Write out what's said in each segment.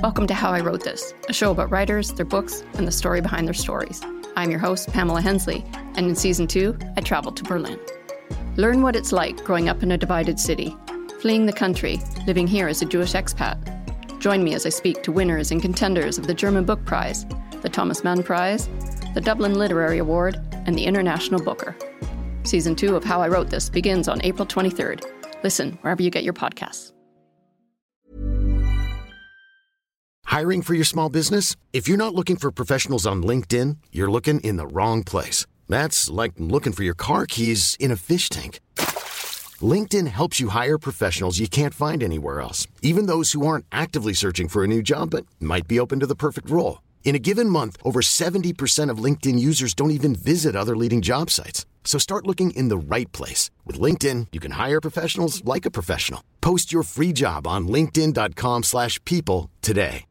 Welcome to How I Wrote This, a show about writers, their books, and the story behind their stories. I'm your host, Pamela Hensley, and in Season 2, I traveled to Berlin. Learn what it's like growing up in a divided city, fleeing the country, living here as a Jewish expat. Join me as I speak to winners and contenders of the German Book Prize, the Thomas Mann Prize, the Dublin Literary Award, and the International Booker. Season 2 of How I Wrote This begins on April 23rd. Listen wherever you get your podcasts. Hiring for your small business? If you're not looking for professionals on LinkedIn, you're looking in the wrong place. That's like looking for your car keys in a fish tank. LinkedIn helps you hire professionals you can't find anywhere else, even those who aren't actively searching for a new job but might be open to the perfect role. In a given month, over 70% of LinkedIn users don't even visit other leading job sites. So start looking in the right place. With LinkedIn, you can hire professionals like a professional. Post your free job on linkedin.com/people today.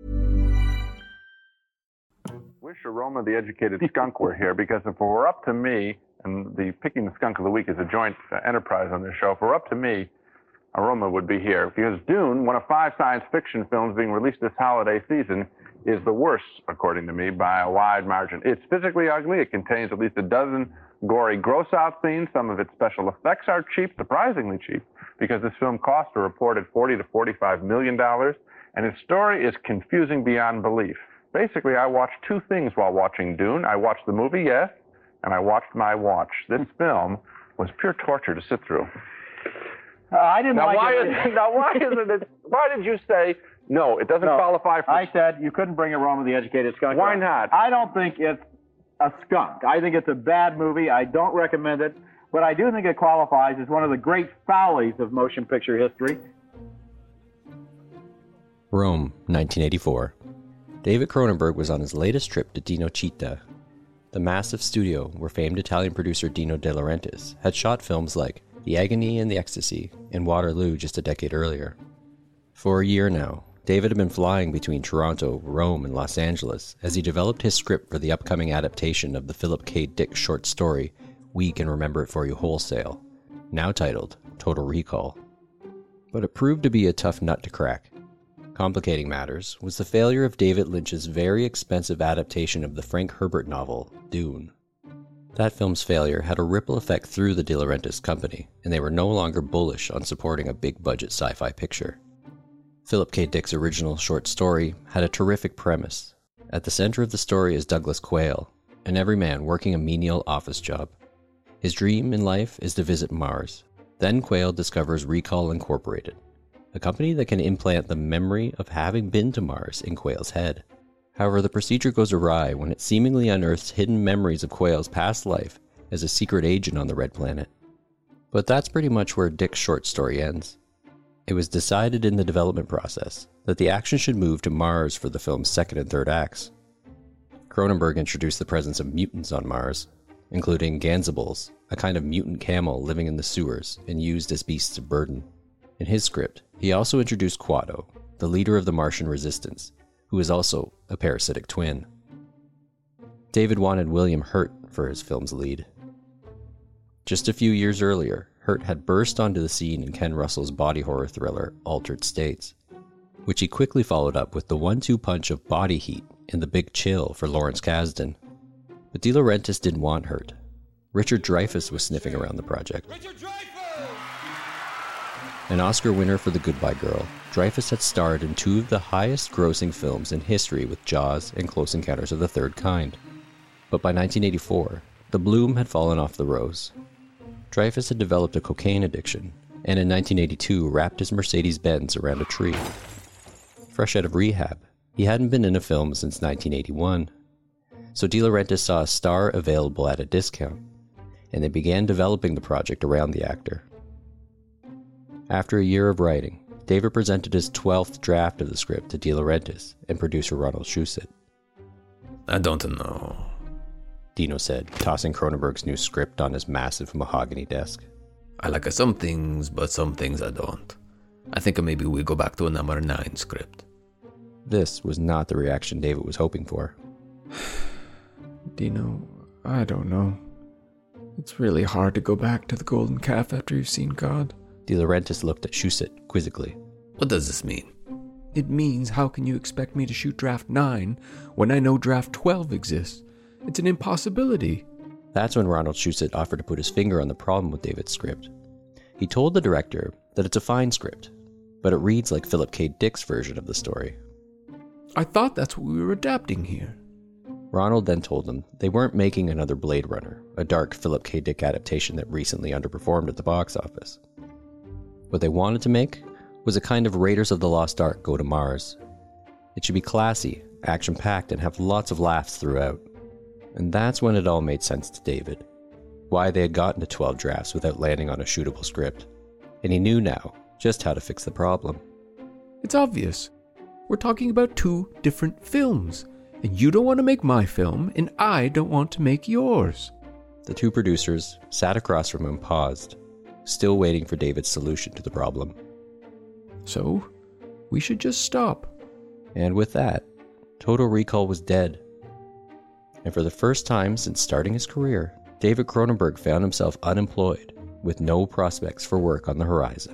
Wish Aroma the Educated Skunk were here, because if it were up to me, and the Picking the Skunk of the Week is a joint enterprise on this show, if it were up to me, Aroma would be here. Because Dune, one of 5 science fiction films being released this holiday season, is the worst, according to me, by a wide margin. It's physically ugly. It contains at least a dozen gory, gross-out scenes. Some of its special effects are cheap, surprisingly cheap, because this film cost a reported $40 to $45 million, and its story is confusing beyond belief. Basically, I watched 2 things while watching Dune. I watched the movie, yes, and I watched my watch. This film was pure torture to sit through. I didn't like it. Now, why did you say, no, it doesn't qualify for... I said you couldn't bring Aroma the Educated Skunk. Why not? I don't think it's a skunk. I think it's a bad movie. I don't recommend it, but I do think it qualifies as one of the great follies of motion picture history. Rome, 1984. David Cronenberg was on his latest trip to Dino Città, the massive studio where famed Italian producer Dino De Laurentiis had shot films like The Agony and the Ecstasy and Waterloo just a decade earlier. For a year now, David had been flying between Toronto, Rome, and Los Angeles as he developed his script for the upcoming adaptation of the Philip K. Dick short story We Can Remember It For You Wholesale, now titled Total Recall. But it proved to be a tough nut to crack. Complicating matters was the failure of David Lynch's very expensive adaptation of the Frank Herbert novel, Dune. That film's failure had a ripple effect through the De Laurentiis company, and they were no longer bullish on supporting a big-budget sci-fi picture. Philip K. Dick's original short story had a terrific premise. At the center of the story is Douglas Quayle, an everyman working a menial office job. His dream in life is to visit Mars. Then Quayle discovers Recall Incorporated, a company that can implant the memory of having been to Mars in Quayle's head. However, the procedure goes awry when it seemingly unearths hidden memories of Quayle's past life as a secret agent on the Red Planet. But that's pretty much where Dick's short story ends. It was decided in the development process that the action should move to Mars for the film's second and third acts. Cronenberg introduced the presence of mutants on Mars, including Ganzables, a kind of mutant camel living in the sewers and used as beasts of burden. In his script, he also introduced Quado, the leader of the Martian resistance, who is also a parasitic twin. David wanted William Hurt for his film's lead. Just a few years earlier, Hurt had burst onto the scene in Ken Russell's body horror thriller Altered States, which he quickly followed up with the 1-2 punch of Body Heat in The Big Chill for Lawrence Kasdan. But De Laurentiis didn't want Hurt. Richard Dreyfuss was sniffing around the project. An Oscar winner for The Goodbye Girl, Dreyfuss had starred in 2 of the highest-grossing films in history with Jaws and Close Encounters of the Third Kind. But by 1984, the bloom had fallen off the rose. Dreyfuss had developed a cocaine addiction, and in 1982 wrapped his Mercedes-Benz around a tree. Fresh out of rehab, he hadn't been in a film since 1981. So De Laurentiis saw a star available at a discount, and they began developing the project around the actor. After a year of writing, David presented his 12th draft of the script to De Laurentiis and producer Ronald Shusett. I don't know, Dino said, tossing Cronenberg's new script on his massive mahogany desk. I like some things, but some things I don't. I think maybe we go back to a number 9 script. This was not the reaction David was hoping for. Dino, I don't know. It's really hard to go back to the Golden Calf after you've seen God. De Laurentiis looked at Shusett quizzically. What does this mean? It means how can you expect me to shoot draft 9 when I know draft 12 exists? It's an impossibility. That's when Ronald Shusett offered to put his finger on the problem with David's script. He told the director that it's a fine script, but it reads like Philip K. Dick's version of the story. I thought that's what we were adapting here. Ronald then told them they weren't making another Blade Runner, a dark Philip K. Dick adaptation that recently underperformed at the box office. What they wanted to make was a kind of Raiders of the Lost Ark Go to Mars. It should be classy, action-packed, and have lots of laughs throughout. And that's when it all made sense to David. Why they had gotten to 12 drafts without landing on a shootable script. And he knew now just how to fix the problem. It's obvious. We're talking about 2 different films. And you don't want to make my film, and I don't want to make yours. The 2 producers sat across from him and paused, still waiting for David's solution to the problem. So, we should just stop. And with that, Total Recall was dead. And for the first time since starting his career, David Cronenberg found himself unemployed, with no prospects for work on the horizon.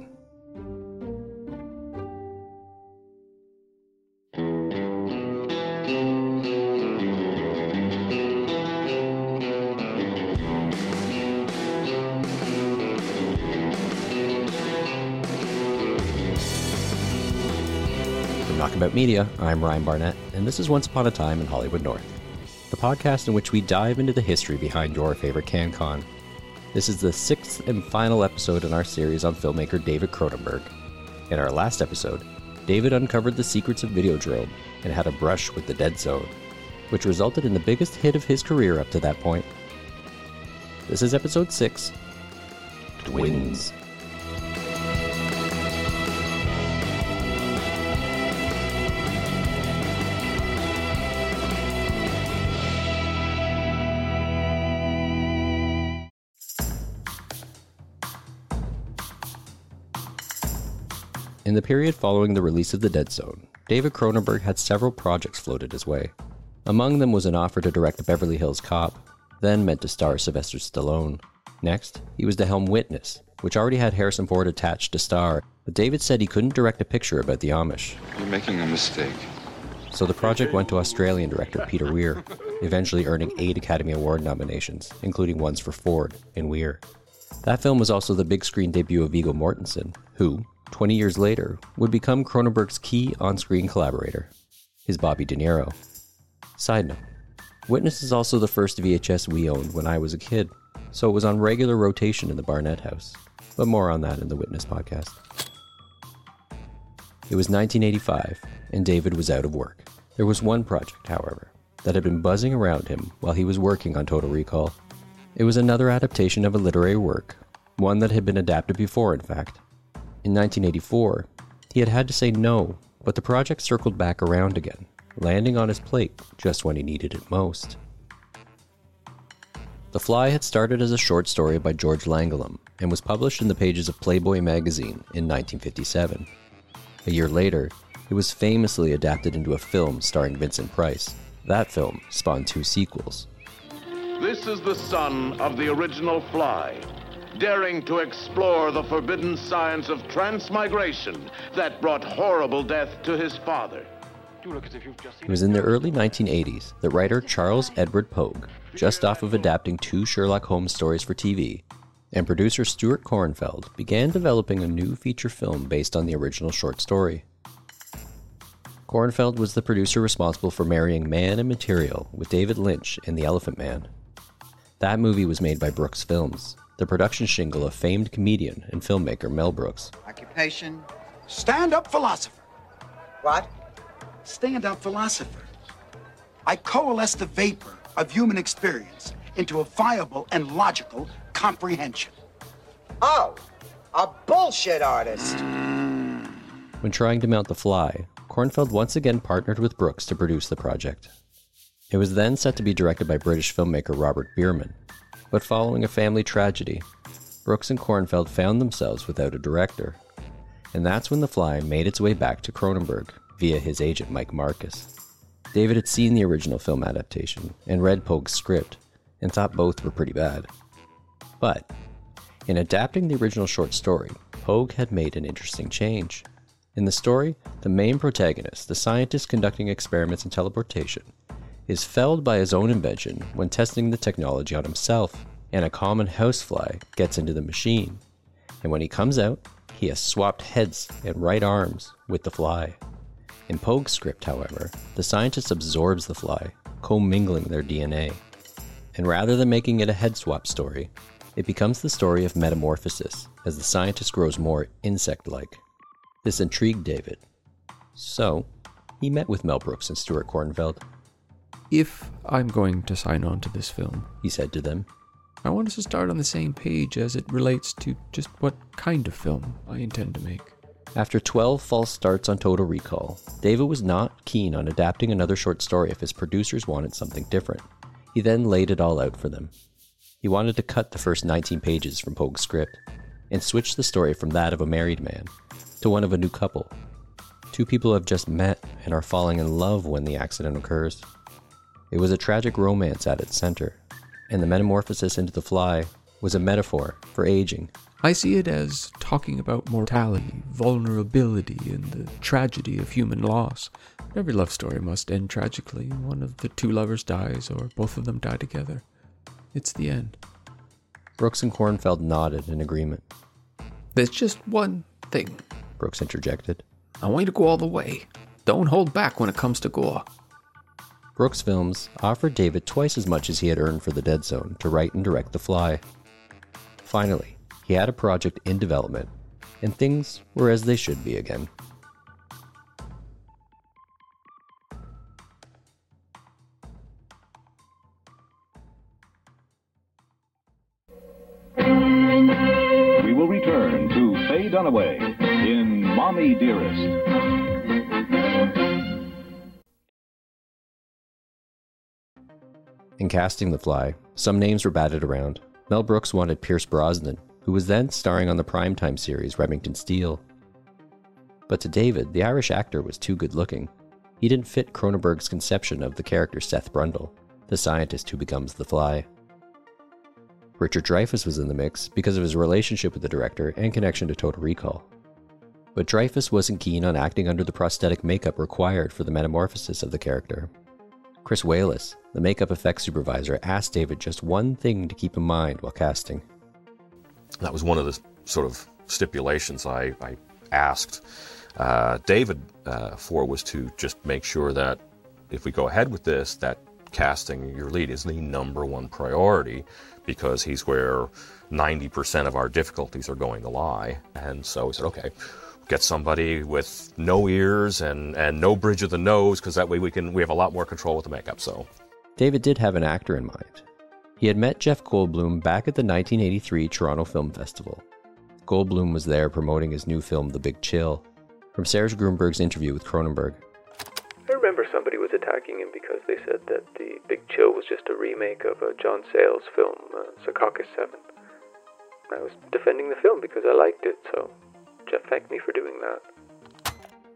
Talking About Media, I'm Ryan Barnett, and this is Once Upon a Time in Hollywood North, the podcast in which we dive into the history behind your favorite CanCon. This is the 6th and final episode in our series on filmmaker David Cronenberg. In our last episode, David uncovered the secrets of Videodrome and had a brush with the Dead Zone, which resulted in the biggest hit of his career up to that point. This is episode 6, Twins. In the period following the release of The Dead Zone, David Cronenberg had several projects floated his way. Among them was an offer to direct Beverly Hills Cop, then meant to star Sylvester Stallone. Next, he was to helm Witness, which already had Harrison Ford attached to star, but David said he couldn't direct a picture about the Amish. You're making a mistake. So the project went to Australian director Peter Weir, eventually earning 8 Academy Award nominations, including ones for Ford and Weir. That film was also the big screen debut of Viggo Mortensen, who, 20 years later, would become Cronenberg's key on-screen collaborator, his Bobby De Niro. Side note, Witness is also the first VHS we owned when I was a kid, so it was on regular rotation in the Barnett house, but more on that in the Witness podcast. It was 1985, and David was out of work. There was one project, however, that had been buzzing around him while he was working on Total Recall. It was another adaptation of a literary work, one that had been adapted before, in fact. In 1984, he had to say no, but the project circled back around again, landing on his plate just when he needed it most. The Fly had started as a short story by George Langellum and was published in the pages of Playboy magazine in 1957. A year later, it was famously adapted into a film starring Vincent Price. That film spawned 2 sequels. This is the son of the original Fly, daring to explore the forbidden science of transmigration that brought horrible death to his father. It was in the early 1980s that writer Charles Edward Pogue, just off of adapting 2 Sherlock Holmes stories for TV, and producer Stuart Kornfeld began developing a new feature film based on the original short story. Kornfeld was the producer responsible for marrying Man and Material with David Lynch in The Elephant Man. That movie was made by Brooks Films, the production shingle of famed comedian and filmmaker Mel Brooks. Occupation? Stand-up philosopher. What? Stand-up philosopher. I coalesce the vapor of human experience into a viable and logical comprehension. Oh, a bullshit artist. When trying to mount The Fly, Kornfeld once again partnered with Brooks to produce the project. It was then set to be directed by British filmmaker Robert Bierman, but following a family tragedy, Brooks and Kornfeld found themselves without a director. And that's when The Fly made its way back to Cronenberg via his agent Mike Marcus. David had seen the original film adaptation and read Pogue's script and thought both were pretty bad. But in adapting the original short story, Pogue had made an interesting change. In the story, the main protagonist, the scientist conducting experiments in teleportation, is felled by his own invention when testing the technology on himself, and a common housefly gets into the machine. And when he comes out, he has swapped heads and right arms with the fly. In Pogue's script, however, the scientist absorbs the fly, commingling their DNA. And rather than making it a head swap story, it becomes the story of metamorphosis as the scientist grows more insect-like. This intrigued David. So, he met with Mel Brooks and Stuart Kornfeld. If I'm going to sign on to this film, he said to them, I want us to start on the same page as it relates to just what kind of film I intend to make. After 12 false starts on Total Recall, David was not keen on adapting another short story if his producers wanted something different. He then laid it all out for them. He wanted to cut the first 19 pages from Pogue's script and switch the story from that of a married man to one of a new couple. Two people have just met and are falling in love when the accident occurs. It was a tragic romance at its center, and the metamorphosis into the fly was a metaphor for aging. I see it as talking about mortality, vulnerability, and the tragedy of human loss. Every love story must end tragically. One of the two lovers dies, or both of them die together. It's the end. Brooks and Kornfeld nodded in agreement. There's just one thing, Brooks interjected. I want you to go all the way. Don't hold back when it comes to gore. Brooks Films offered David twice as much as he had earned for The Dead Zone to write and direct The Fly. Finally, he had a project in development, and things were as they should be again. We will return to Faye Dunaway in Mommy Dearest. In casting The Fly, some names were batted around. Mel Brooks wanted Pierce Brosnan, who was then starring on the primetime series Remington Steele. But to David, the Irish actor was too good-looking. He didn't fit Cronenberg's conception of the character Seth Brundle, the scientist who becomes the Fly. Richard Dreyfuss was in the mix because of his relationship with the director and connection to Total Recall. But Dreyfuss wasn't keen on acting under the prosthetic makeup required for the metamorphosis of the character. Chris Wallace, the makeup effects supervisor, asked David just one thing to keep in mind while casting. That was one of the sort of stipulations I asked David for, was to just make sure that if we go ahead with this, that casting your lead is the number one priority, because he's where 90% of our difficulties are going to lie. And so he said, okay, get somebody with no ears and no bridge of the nose, because that way we have a lot more control with the makeup. So David did have an actor in mind. He had met Jeff Goldblum back at the 1983 Toronto Film Festival. Goldblum was there promoting his new film, The Big Chill. From Serge Grunberg's interview with Cronenberg. I remember somebody was attacking him because they said that The Big Chill was just a remake of a John Sayles film, Secaucus 7. I was defending the film because I liked it, so Jeff thanked me for doing that.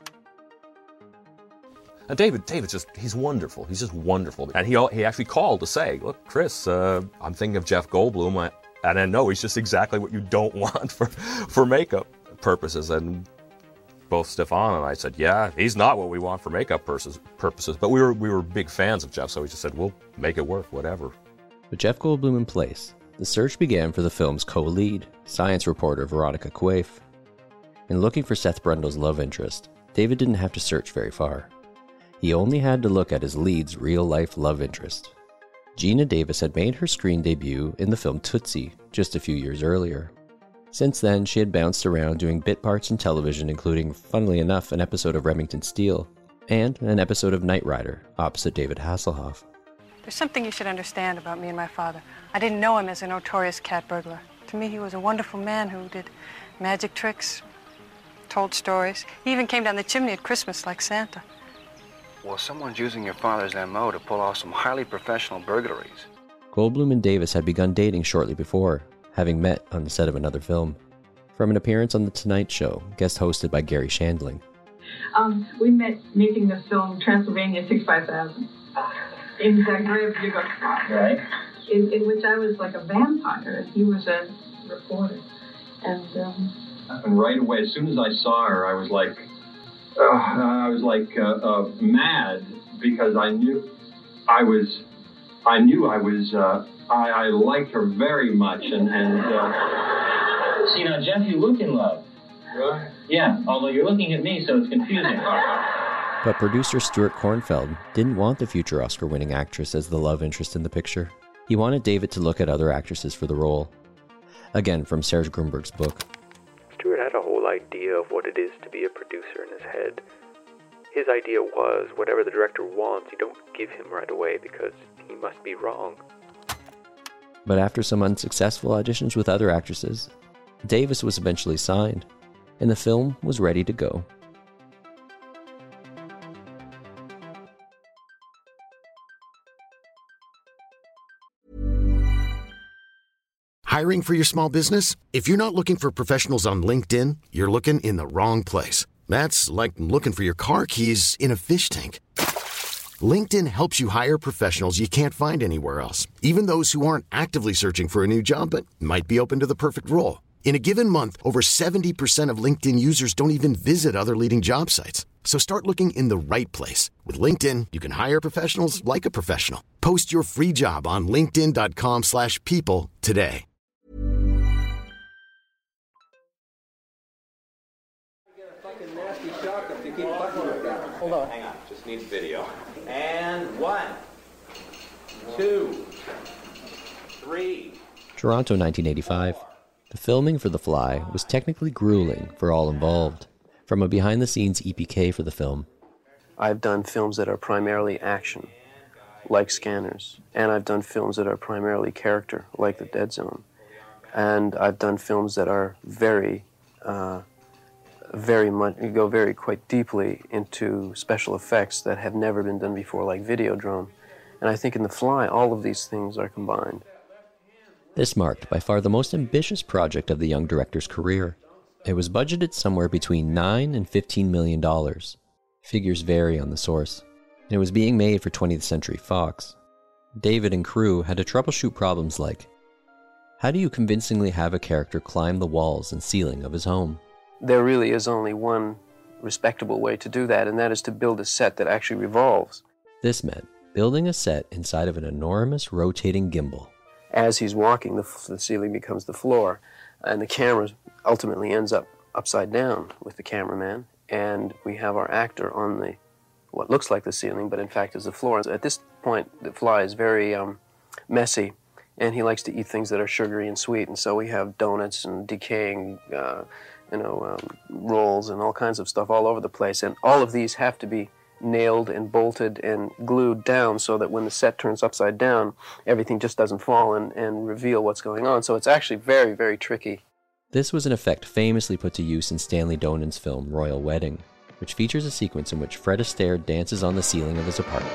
And David's just, he's wonderful. He's just wonderful. And he actually called to say, look, Chris, I'm thinking of Jeff Goldblum. And I know he's just exactly what you don't want for makeup purposes. And both Stefan and I said, yeah, he's not what we want for makeup purposes. But we were big fans of Jeff, so we just said, we'll make it work, whatever. With Jeff Goldblum in place, the search began for the film's co-lead, science reporter Veronica Quaife. In looking for Seth Brundle's love interest, David didn't have to search very far. He only had to look at his lead's real-life love interest. Geena Davis had made her screen debut in the film Tootsie just a few years earlier. Since then, she had bounced around doing bit parts in television, including, funnily enough, an episode of Remington Steele and an episode of Knight Rider opposite David Hasselhoff. There's something you should understand about me and my father. I didn't know him as a notorious cat burglar. To me, he was a wonderful man who did magic tricks, told stories. He even came down the chimney at Christmas like Santa. Well, someone's using your father's M.O. to pull off some highly professional burglaries. Goldblum and Davis had begun dating shortly before, having met on the set of another film. From an appearance on The Tonight Show, guest hosted by Gary Shandling. We met making the film Transylvania 65000 in Zagreb, Yugoslavia, right? In which I was like a vampire and he was a reporter. And right away, as soon as I saw her, I was like, I was like mad because I liked her very much, and See, now, Jeff, you look in love. Right. Yeah, although you're looking at me, so it's confusing. But producer Stuart Kornfeld didn't want the future Oscar-winning actress as the love interest in the picture. He wanted David to look at other actresses for the role. Again, from Serge Grunberg's book. Stuart had a whole idea of what it is to be a producer in his head. His idea was, whatever the director wants, you don't give him right away because he must be wrong. But after some unsuccessful auditions with other actresses, Davis was eventually signed, and the film was ready to go. Hiring for your small business? If you're not looking for professionals on LinkedIn, you're looking in the wrong place. That's like looking for your car keys in a fish tank. LinkedIn helps you hire professionals you can't find anywhere else, even those who aren't actively searching for a new job but might be open to the perfect role. In a given month, over 70% of LinkedIn users don't even visit other leading job sites. So start looking in the right place. With LinkedIn, you can hire professionals like a professional. Post your free job on linkedin.com/people today. Hold on. Hang on. Just needs video. And 1, 2, 3. Toronto, 1985. The filming for The Fly was technically grueling for all involved. From a behind-the-scenes EPK for the film. I've done films that are primarily action, like Scanners. And I've done films that are primarily character, like The Dead Zone. And I've done films that are very much, you go quite deeply into special effects that have never been done before, like Videodrome. And I think in The Fly, all of these things are combined. This marked by far the most ambitious project of the young director's career. It was budgeted somewhere between $9 and $15 million. Figures vary on the source. And it was being made for 20th Century Fox. David and crew had to troubleshoot problems like, how do you convincingly have a character climb the walls and ceiling of his home? There really is only one respectable way to do that, and that is to build a set that actually revolves. This meant building a set inside of an enormous rotating gimbal. As he's walking, the ceiling becomes the floor, and the camera ultimately ends up upside down with the cameraman, and we have our actor on what looks like the ceiling, but in fact is the floor. At this point, the Fly is very messy, and he likes to eat things that are sugary and sweet, and so we have donuts and decaying rolls and all kinds of stuff all over the place, and all of these have to be nailed and bolted and glued down so that when the set turns upside down, everything just doesn't fall and reveal what's going on. So it's actually very, very tricky. This was an effect famously put to use in Stanley Donen's film Royal Wedding, which features a sequence in which Fred Astaire dances on the ceiling of his apartment.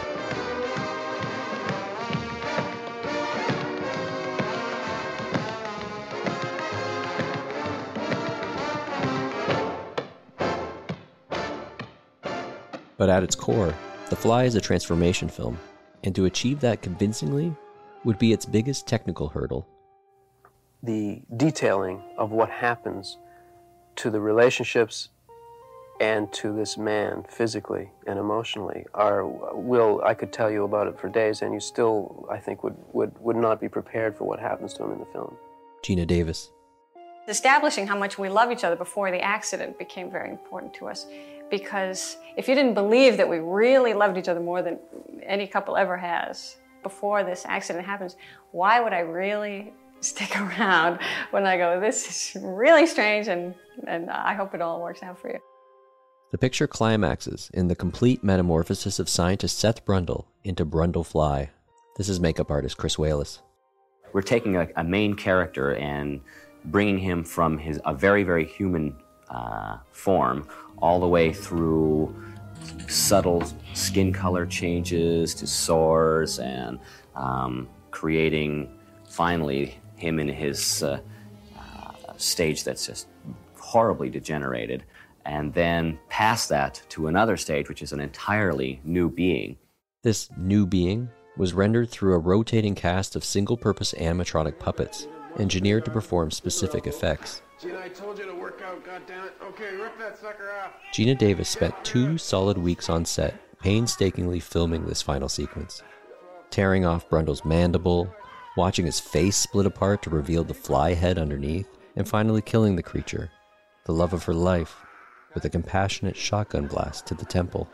But at its core, The Fly is a transformation film, and to achieve that convincingly would be its biggest technical hurdle. The detailing of what happens to the relationships and to this man physically and emotionally I could tell you about it for days, and you still, I think, would not be prepared for what happens to him in the film. Gina Davis. Establishing how much we love each other before the accident became very important to us. Because if you didn't believe that we really loved each other more than any couple ever has before this accident happens, why would I really stick around when I go, this is really strange, and I hope it all works out for you. The picture climaxes in the complete metamorphosis of scientist Seth Brundle into Brundle Fly. This is makeup artist Chris Walas. We're taking a main character and bringing him from a very, very human form all the way through subtle skin color changes to sores and creating finally him in his stage that's just horribly degenerated, and then past that to another stage which is an entirely new being. This new being was rendered through a rotating cast of single-purpose animatronic puppets engineered to perform specific effects. See, I told you to work out, goddammit. Okay, rip that sucker off. Geena Davis spent 2 solid weeks on set, painstakingly filming this final sequence. Tearing off Brundle's mandible, watching his face split apart to reveal the fly head underneath, and finally killing the creature, the love of her life, with a compassionate shotgun blast to the temple.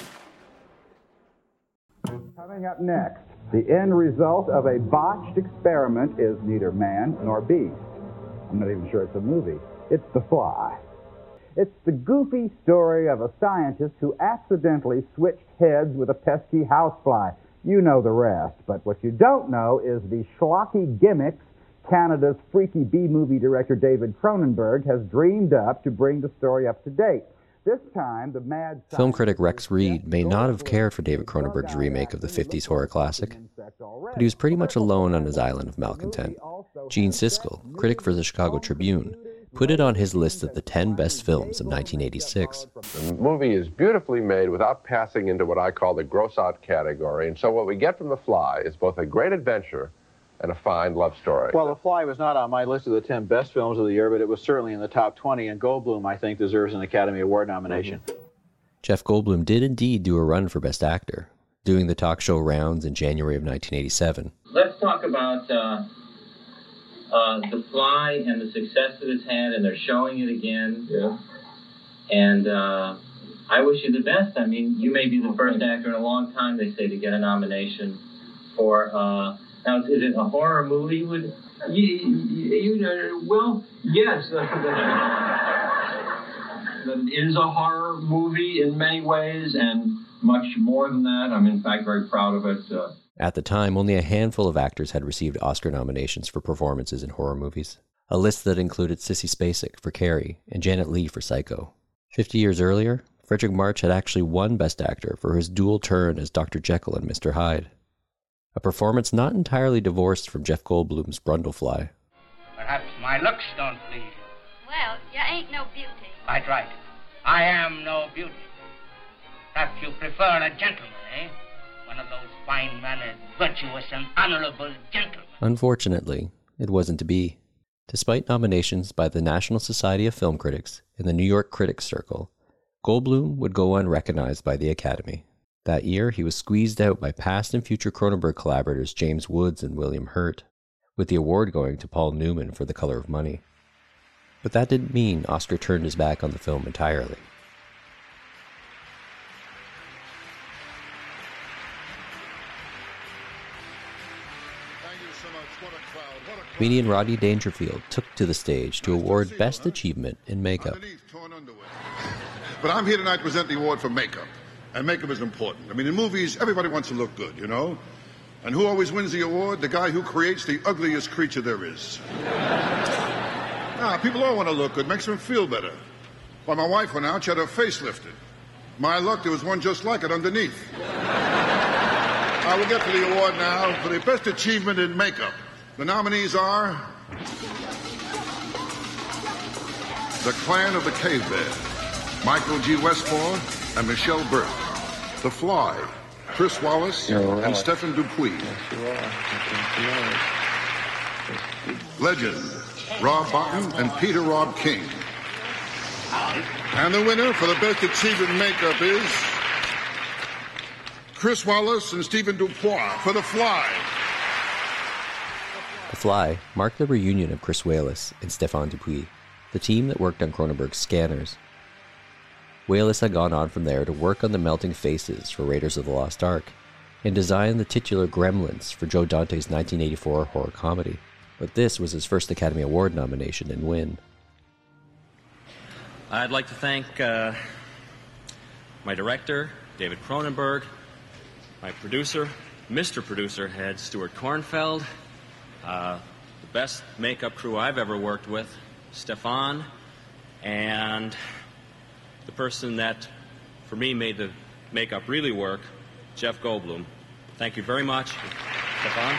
Coming up next, the end result of a botched experiment is neither man nor beast. I'm not even sure it's a movie. It's The Fly. It's the goofy story of a scientist who accidentally switched heads with a pesky housefly. You know the rest, but what you don't know is the schlocky gimmicks Canada's freaky B-movie director David Cronenberg has dreamed up to bring the story up to date. This time, the mad film critic Rex Reed may not have cared for David Cronenberg's remake of the 50s horror classic, but he was pretty much alone on his island of malcontent. Gene Siskel, critic for the Chicago Tribune, put it on his list of the 10 best films of 1986. The movie is beautifully made without passing into what I call the gross-out category, and so what we get from The Fly is both a great adventure and a fine love story. Well, The Fly was not on my list of the 10 best films of the year, but it was certainly in the top 20, and Goldblum, I think, deserves an Academy Award nomination. Jeff Goldblum did indeed do a run for Best Actor, doing the talk show rounds in January of 1987. Let's talk about The Fly and the success that it's had, and they're showing it again. Yeah. And I wish you the best. I mean, you may be the first actor in a long time, they say, to get a nomination for... now, is it a horror movie? Well, yes. It is a horror movie in many ways, and much more than that. I'm, in fact, very proud of it. At the time, only a handful of actors had received Oscar nominations for performances in horror movies, a list that included Sissy Spacek for Carrie and Janet Leigh for Psycho. 50 years earlier, Frederick March had actually won Best Actor for his dual turn as Dr. Jekyll and Mr. Hyde, a performance not entirely divorced from Jeff Goldblum's Brundlefly. Perhaps my looks don't please you. Well, you ain't no beauty. Quite right. I am no beauty. Perhaps you prefer a gentleman, eh? One of those fine-mannered, virtuous, and honorable gentlemen. Unfortunately, it wasn't to be. Despite nominations by the National Society of Film Critics and the New York Critics Circle, Goldblum would go unrecognized by the Academy. That year, he was squeezed out by past and future Cronenberg collaborators James Woods and William Hurt, with the award going to Paul Newman for The Color of Money. But that didn't mean Oscar turned his back on the film entirely. Comedian Rodney Dangerfield took to the stage to award Best Achievement in Makeup. But I'm here tonight to present the award for makeup. And makeup is important. I mean, in movies, everybody wants to look good, you know? And who always wins the award? The guy who creates the ugliest creature there is. People all want to look good. Makes them feel better. Well, my wife went out. She had her face lifted. My luck, there was one just like it underneath. I will get to the award now for the Best Achievement in Makeup. The nominees are... The Clan of the Cave Bear, Michael G. Westmore and Michelle Burke. The Fly, Chris Wallace and Stephen Dupuis. Legend, Rob Botton and Peter Rob King. And the winner for the Best Achievement in Makeup is Chris Wallace and Stephen Dupuis for The Fly. The Fly marked the reunion of Chris Wallace and Stephen Dupuis, the team that worked on Cronenberg's Scanners. Wallace had gone on from there to work on the melting faces for Raiders of the Lost Ark, and design the titular Gremlins for Joe Dante's 1984 horror comedy. But this was his first Academy Award nomination and win. I'd like to thank my director, David Cronenberg, my producer, Mr. Producer Head, Stuart Kornfeld, the best makeup crew I've ever worked with, Stefan, and the person that, for me, made the makeup really work, Jeff Goldblum. Thank you very much, Stefan.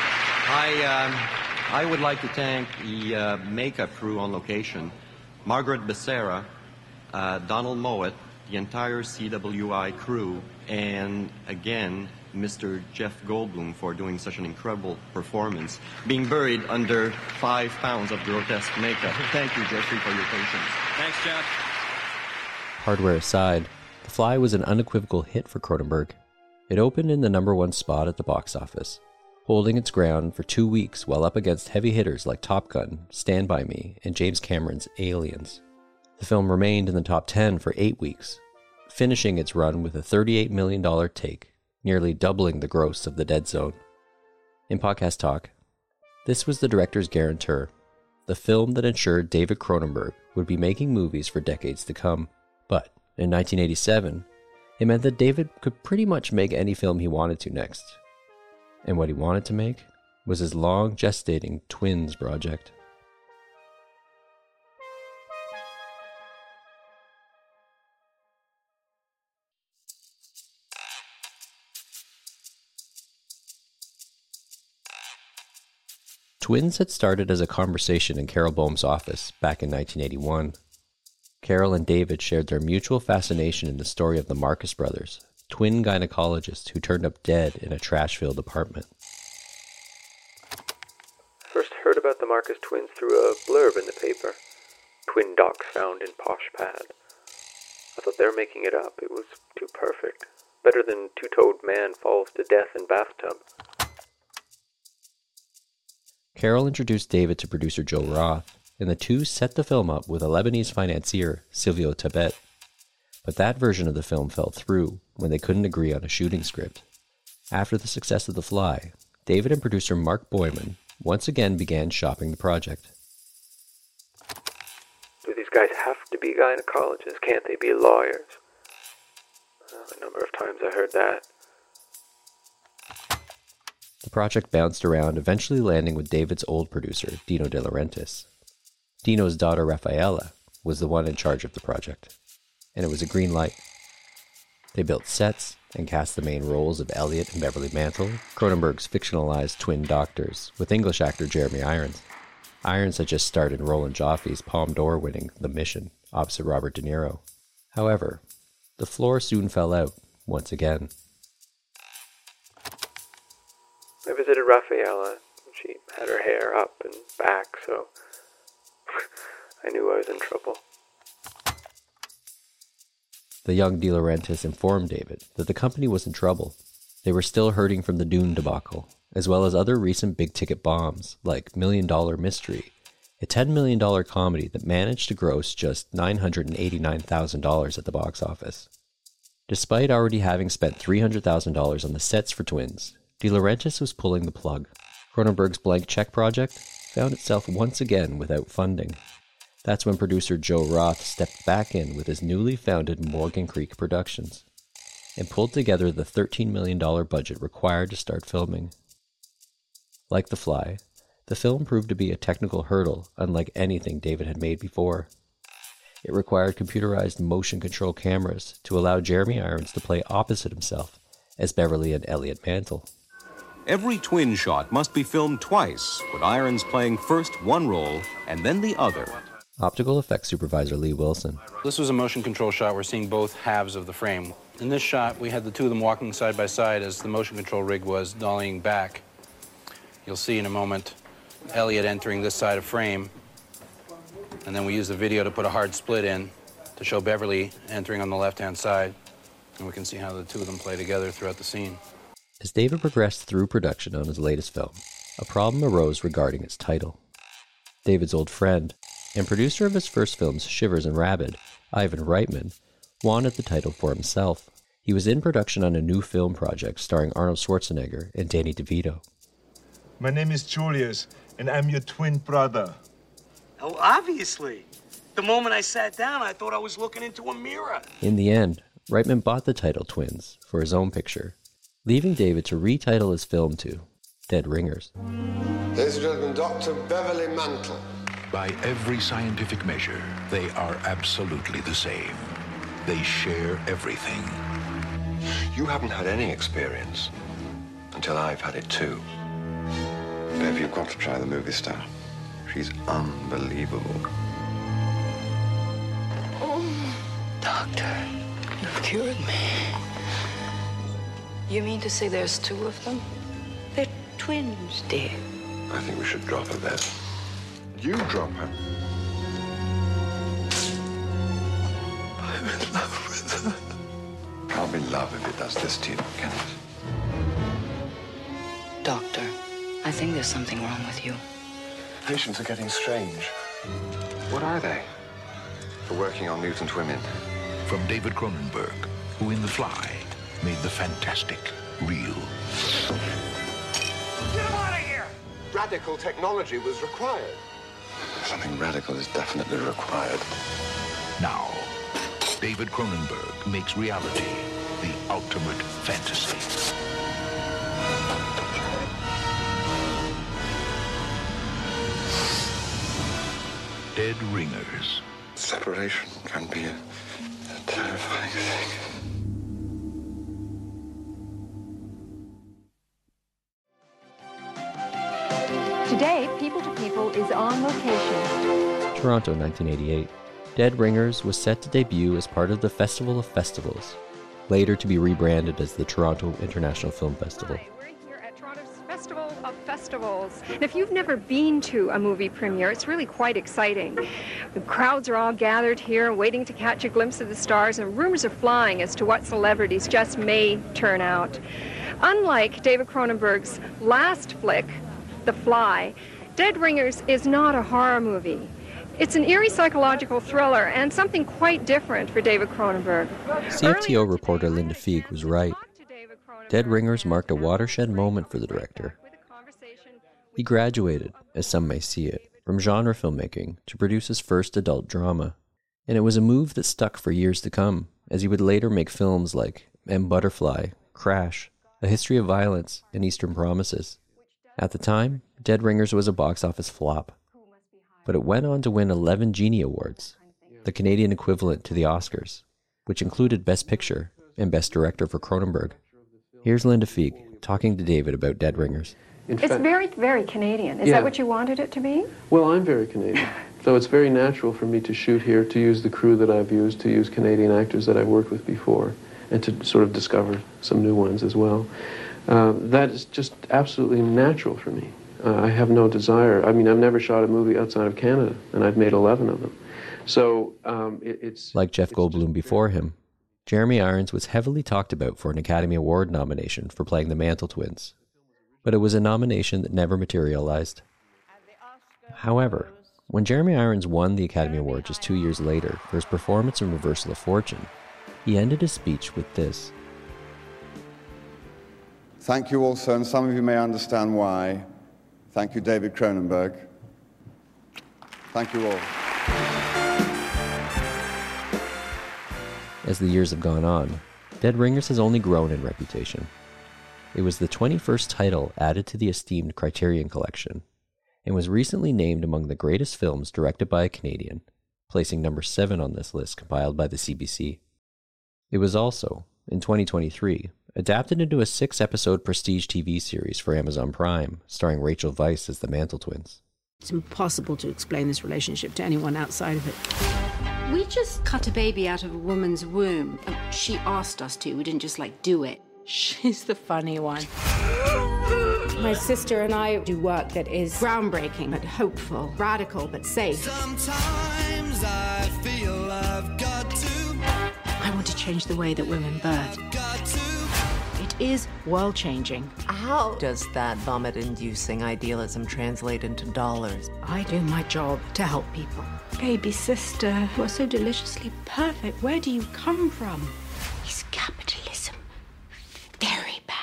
I would like to thank the makeup crew on location, Margaret Becerra, Donald Mowat, the entire CWI crew, and again, Mr. Jeff Goldblum for doing such an incredible performance, being buried under 5 pounds of grotesque makeup. Thank you, Jeffrey, for your patience. Thanks, Jeff. Hardware aside, The Fly was an unequivocal hit for Cronenberg. It opened in the #1 spot at the box office, holding its ground for 2 weeks while up against heavy hitters like Top Gun, Stand By Me, and James Cameron's Aliens. The film remained in the top 10 for 8 weeks, finishing its run with a $38 million take, nearly doubling the gross of The Dead Zone. In podcast talk, this was the director's guarantor, the film that ensured David Cronenberg would be making movies for decades to come. But in 1987, it meant that David could pretty much make any film he wanted to next. And what he wanted to make was his long gestating Twins project. Twins had started as a conversation in Carol Bohm's office back in 1981. Carol and David shared their mutual fascination in the story of the Marcus brothers, twin gynecologists who turned up dead in a trash-filled apartment. First heard about the Marcus twins through a blurb in the paper. Twin docs found in posh pad. I thought they were making it up. It was too perfect. Better than two-toed man falls to death in bathtub. Carol introduced David to producer Joe Roth, and the two set the film up with a Lebanese financier, Silvio Tabet. But that version of the film fell through when they couldn't agree on a shooting script. After the success of The Fly, David and producer Mark Boyman once again began shopping the project. Do these guys have to be gynecologists? Can't they be lawyers? A number of times I heard that. The project bounced around, eventually landing with David's old producer, Dino De Laurentiis. Dino's daughter, Rafaela, was the one in charge of the project, and it was a green light. They built sets and cast the main roles of Elliot and Beverly Mantle, Cronenberg's fictionalized twin doctors, with English actor Jeremy Irons. Irons had just starred in Roland Joffe's Palme d'Or winning The Mission, opposite Robert De Niro. However, the floor soon fell out once again. I visited Rafaela. She had her hair up and back, so I knew I was in trouble. The young De Laurentiis informed David that the company was in trouble. They were still hurting from the Dune debacle, as well as other recent big-ticket bombs, like $1 Million Mystery, a $10 million comedy that managed to gross just $989,000 at the box office. Despite already having spent $300,000 on the sets for Twins, De Laurentiis was pulling the plug. Cronenberg's blank check project found itself once again without funding. That's when producer Joe Roth stepped back in with his newly founded Morgan Creek Productions and pulled together the $13 million budget required to start filming. Like The Fly, the film proved to be a technical hurdle unlike anything David had made before. It required computerized motion control cameras to allow Jeremy Irons to play opposite himself as Beverly and Elliot Mantle. Every twin shot must be filmed twice, with Irons playing first one role and then the other. Optical effects supervisor Lee Wilson. This was a motion control shot. We're seeing both halves of the frame. In this shot, we had the two of them walking side by side as the motion control rig was dollying back. You'll see in a moment Elliot entering this side of frame, and then we use the video to put a hard split in to show Beverly entering on the left-hand side, and we can see how the two of them play together throughout the scene. As David progressed through production on his latest film, a problem arose regarding its title. David's old friend and producer of his first films, Shivers and Rabid, Ivan Reitman, wanted the title for himself. He was in production on a new film project starring Arnold Schwarzenegger and Danny DeVito. My name is Julius, and I'm your twin brother. Oh, obviously. The moment I sat down, I thought I was looking into a mirror. In the end, Reitman bought the title Twins for his own picture, leaving David to retitle his film to Dead Ringers. Ladies and gentlemen, Dr. Beverly Mantle. By every scientific measure, they are absolutely the same. They share everything. You haven't had any experience until I've had it too. Bev, you've got to try the movie star. She's unbelievable. Oh, doctor. cured me. You mean to say there's two of them? They're twins, dear. I think we should drop her there. You drop her. I'm in love with her. I'll be in love if it does this to you, Kenneth. Doctor, I think there's something wrong with you. Patients are getting strange. What are they? For working on mutant women. From David Cronenberg, who in The Fly made the fantastic real. Get him out of here! Radical technology was required. Something radical is definitely required. Now, David Cronenberg makes reality the ultimate fantasy. Dead Ringers. Separation can be a terrifying thing. Today, People to People is on location. Toronto, 1988. Dead Ringers was set to debut as part of the Festival of Festivals, later to be rebranded as the Toronto International Film Festival. Festival of Festivals. And if you've never been to a movie premiere, it's really quite exciting. The crowds are all gathered here, waiting to catch a glimpse of the stars, and rumors are flying as to what celebrities just may turn out. Unlike David Cronenberg's last flick, The Fly, Dead Ringers is not a horror movie. It's an eerie psychological thriller and something quite different for David Cronenberg. CFTO reporter Linda Feig was right. Dead Ringers marked a watershed moment for the director. He graduated, as some may see it, from genre filmmaking to produce his first adult drama. And it was a move that stuck for years to come, as he would later make films like M. Butterfly, Crash, A History of Violence, and Eastern Promises. At the time, Dead Ringers was a box office flop. But it went on to win 11 Genie Awards, the Canadian equivalent to the Oscars, which included Best Picture and Best Director for Cronenberg. Here's Linda Feig talking to David about Dead Ringers. It's very, very Canadian. Is that what you wanted it to be? Well, I'm very Canadian. So it's very natural for me to shoot here, to use the crew that I've used, to use Canadian actors that I've worked with before, and to sort of discover some new ones as well. That is just absolutely natural for me. I have no desire. I mean, I've never shot a movie outside of Canada, and I've made 11 of them. So it's... Like Jeff Goldblum before him, Jeremy Irons was heavily talked about for an Academy Award nomination for playing the Mantle Twins, but it was a nomination that never materialized. However, when Jeremy Irons won the Academy Award just 2 years later for his performance in Reversal of Fortune, he ended his speech with this. Thank you also, and some of you may understand why. Thank you, David Cronenberg. Thank you all. As the years have gone on, Dead Ringers has only grown in reputation. It was the 21st title added to the esteemed Criterion Collection, and was recently named among the greatest films directed by a Canadian, placing number 7 on this list compiled by the CBC. It was also, in 2023, adapted into a 6-episode prestige TV series for Amazon Prime, starring Rachel Weisz as the Mantle Twins. It's impossible to explain this relationship to anyone outside of it. We just cut a baby out of a woman's womb. She asked us to. We didn't just, do it. She's the funny one. My sister and I do work that is groundbreaking, but hopeful, radical, but safe. Sometimes I feel I've got to. I want to change the way that women birth. It is world-changing. How does that vomit-inducing idealism translate into dollars? I do my job to help people. Baby sister, you are so deliciously perfect. Where do you come from? Is capitalism very bad?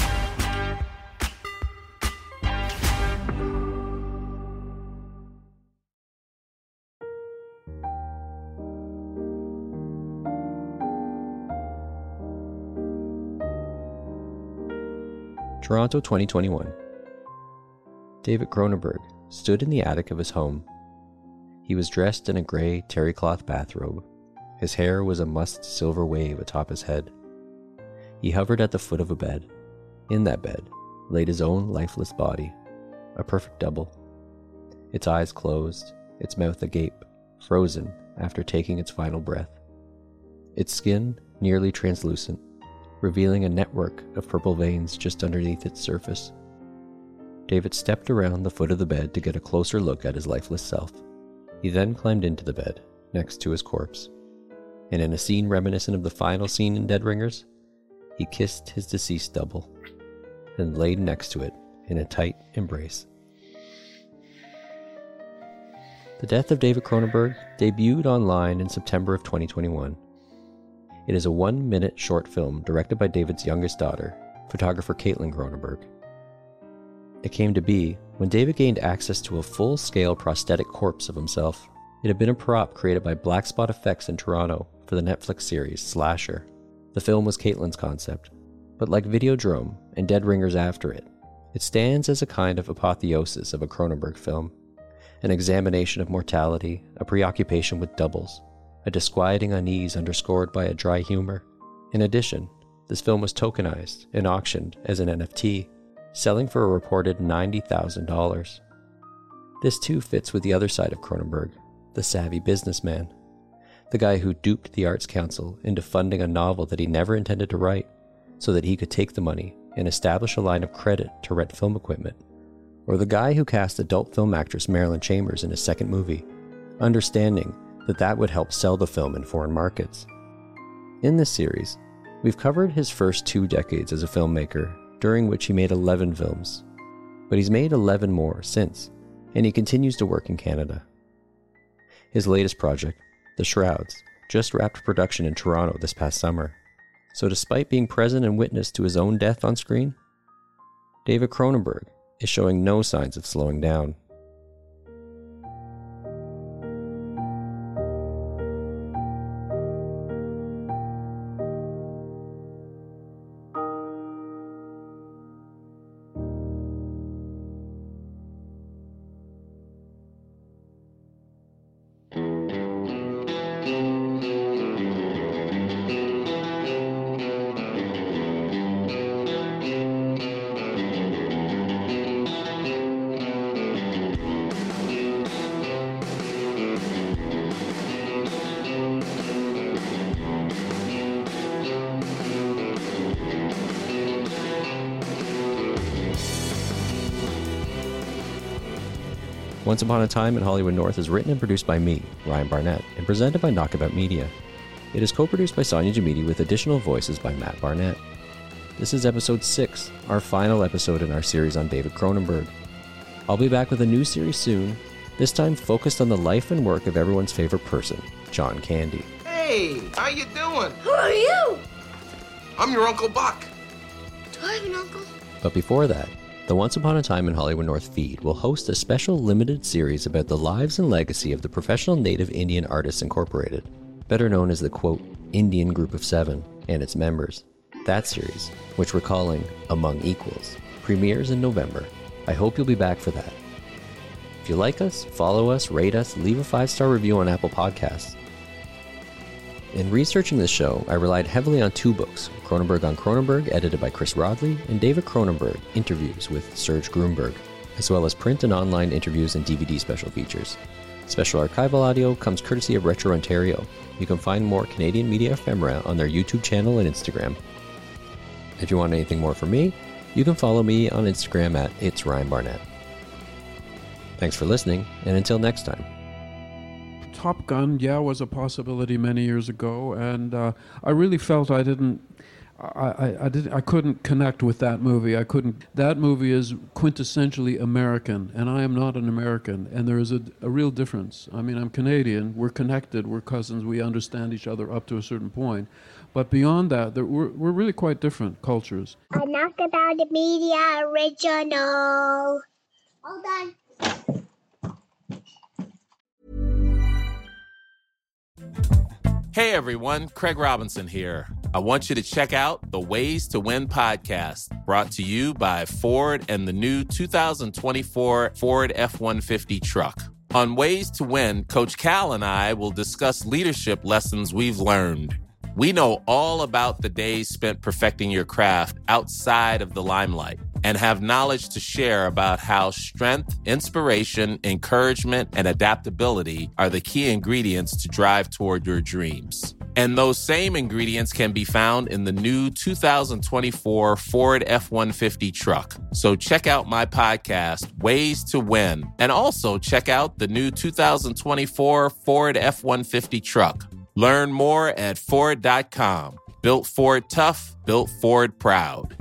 Toronto, 2021. David Cronenberg stood in the attic of his home. He was dressed in a grey terry cloth bathrobe. His hair was a mussed silver wave atop his head. He hovered at the foot of a bed. In that bed laid his own lifeless body, a perfect double. Its eyes closed, its mouth agape, frozen after taking its final breath. Its skin nearly translucent, revealing a network of purple veins just underneath its surface. David stepped around the foot of the bed to get a closer look at his lifeless self. He then climbed into the bed, next to his corpse, and in a scene reminiscent of the final scene in Dead Ringers, he kissed his deceased double, then laid next to it in a tight embrace. The Death of David Cronenberg debuted online in September of 2021. It is a 1-minute short film directed by David's youngest daughter, photographer Caitlin Cronenberg. It came to be when David gained access to a full-scale prosthetic corpse of himself. It had been a prop created by Black Spot Effects in Toronto for the Netflix series Slasher. The film was Caitlin's concept, but like Videodrome and Dead Ringers after it, it stands as a kind of apotheosis of a Cronenberg film, an examination of mortality, a preoccupation with doubles, a disquieting unease underscored by a dry humor. In addition, this film was tokenized and auctioned as an NFT, selling for a reported $90,000. This too fits with the other side of Cronenberg, the savvy businessman, the guy who duped the Arts Council into funding a novel that he never intended to write so that he could take the money and establish a line of credit to rent film equipment, or the guy who cast adult film actress Marilyn Chambers in his second movie, understanding that that would help sell the film in foreign markets. In this series, we've covered his first 2 decades as a filmmaker, during which he made 11 films, but he's made 11 more since, and he continues to work in Canada. His latest project, The Shrouds, just wrapped production in Toronto this past summer, so despite being present and witness to his own death on screen, David Cronenberg is showing no signs of slowing down. Once Upon a Time in Hollywood North is written and produced by me, Ryan Barnett, and presented by Knockabout Media. It is co-produced by Sonia Jamidi with additional voices by Matt Barnett. This is episode 6, our final episode in our series on David Cronenberg. I'll be back with a new series soon, this time focused on the life and work of everyone's favorite person, John Candy. Hey, how you doing? Who are you? I'm your Uncle Buck. Do I have an uncle? But before that, the Once Upon a Time in Hollywood North feed will host a special limited series about the lives and legacy of the Professional Native Indian Artists Incorporated, better known as the, quote, Indian Group of Seven, and its members. That series, which we're calling Among Equals, premieres in November. I hope you'll be back for that. If you like us, follow us, rate us, leave a 5-star review on Apple Podcasts. In researching this show, I relied heavily on 2 books, Cronenberg on Cronenberg, edited by Chris Rodley, and David Cronenberg, Interviews with Serge Grunberg, as well as print and online interviews and DVD special features. Special archival audio comes courtesy of Retro Ontario. You can find more Canadian media ephemera on their YouTube channel and Instagram. If you want anything more from me, you can follow me on Instagram at It's Ryan Barnett. Thanks for listening, and until next time. Top Gun, was a possibility many years ago, and I really felt I couldn't connect with that movie. That movie is quintessentially American, and I am not an American, and there is a real difference. I mean, I'm Canadian, we're connected, we're cousins, we understand each other up to a certain point, but beyond that, we're really quite different cultures. A Knockabout Media original. Hold on. Hey everyone, Craig Robinson here. I want you to check out the Ways to Win podcast, brought to you by Ford and the new 2024 Ford F-150 truck. On Ways to Win, Coach Cal and I will discuss leadership lessons we've learned. We know all about the days spent perfecting your craft outside of the limelight and have knowledge to share about how strength, inspiration, encouragement, and adaptability are the key ingredients to drive toward your dreams. And those same ingredients can be found in the new 2024 Ford F-150 truck. So check out my podcast, Ways to Win, and also check out the new 2024 Ford F-150 truck. Learn more at Ford.com. Built Ford tough, built Ford proud.